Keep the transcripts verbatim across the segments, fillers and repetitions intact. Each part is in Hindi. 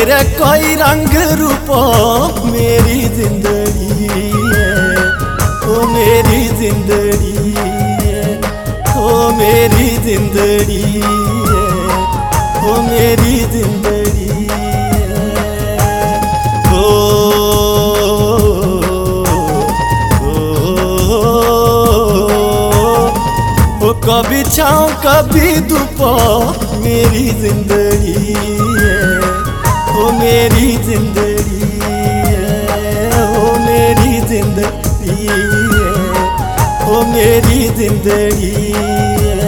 तेरे कोई रंग रूपो मेरी जिंदड़ी है, ओ मेरी जिंदड़ी है, ओ मेरी जिंदड़ी है, ओ मेरी जिंदड़ी है। ओ, ओ, ओ, ओ कभी छाँव कभी धूपो मेरी जिंदड़ी है, ओ मेरी जिंदड़ी है, ओ मेरी जिंदड़ी है, ओ मेरी जिंदड़ी है।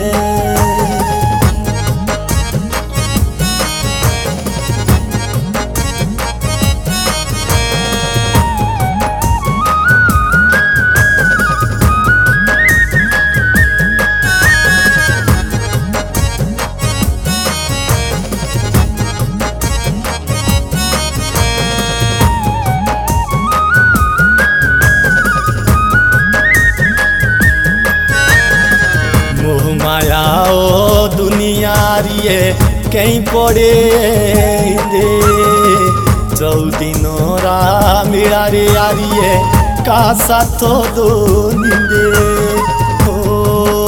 माया ओ दुनिया रिए कहीं पड़े दे चौदिनो रा मेरा रे यारिए का साथो दो निंदे। ओ,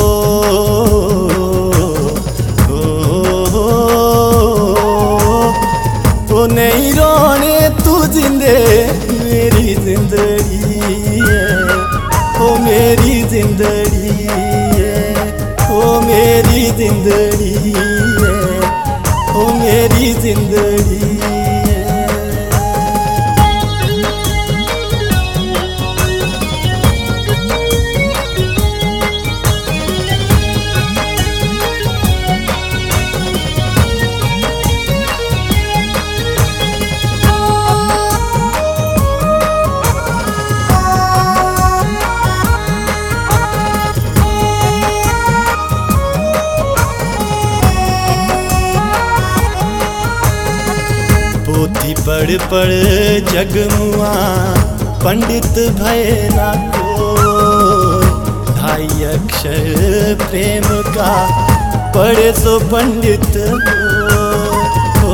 ओ, ओ नहीं रोने तू जिंदे मेरी जिंदड़ी है, ओ मेरी जिंदड़ी है, ओ मेरी जिंदड़ी है, ओ मेरी जिंदड़ी है। पोथी पढ़ पढ़ जगमुआ पंडित भय ना को, ढाई अक्षर प्रेम का पढ़े सो पंडित हो।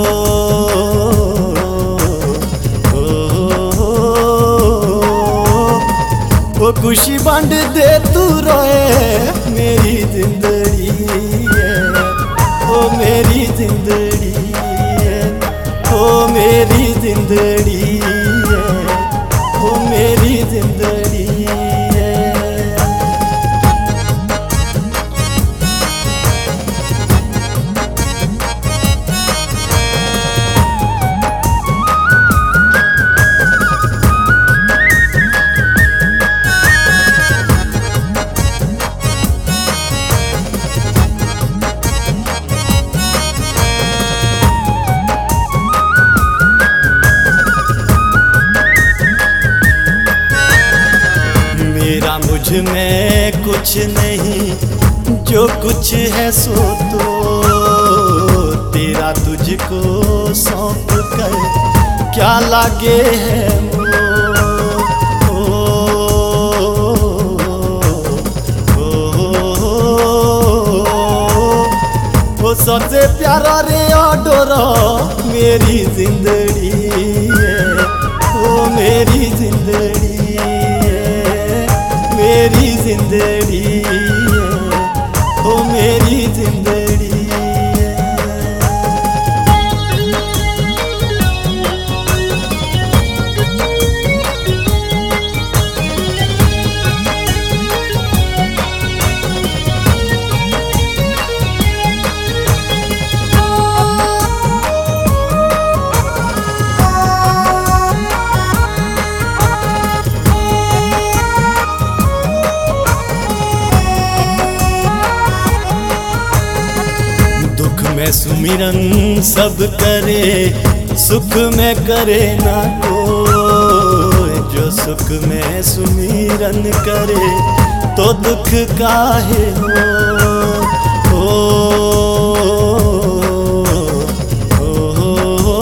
वो खुशी बांट दे तू रोए मेरी जिंदड़ी है, ओ मेरी जिंदड़ी, ओ मेरी जिंदड़ी है, ओ मेरी जिंदड़ी है। मेरा मुझ में कुछ नहीं, जो कुछ है सो तो तेरा तुझको सौंप कर क्या लागे है मोह। वो सबसे प्यारा रे डोरो मेरी जिंदड़ी है, ओ मेरी जिंदड़ी, मेरी जिंदड़ी है, ओ मेरी जिंदड़ी है। में सुमिरन सब करे, सुख में करे ना कोई, जो सुख में सुमिरन करे तो दुख काहे हो। ओ, ओ,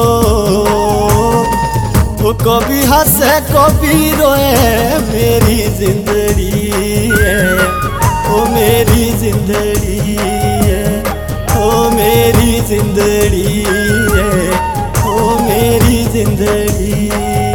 ओ कभी हंसे कभी रोए मेरी जिंदड़ी है, ओ मेरी जिंदड़ी है, ओ मेरी जिंदड़ी है, जिंदड़ी।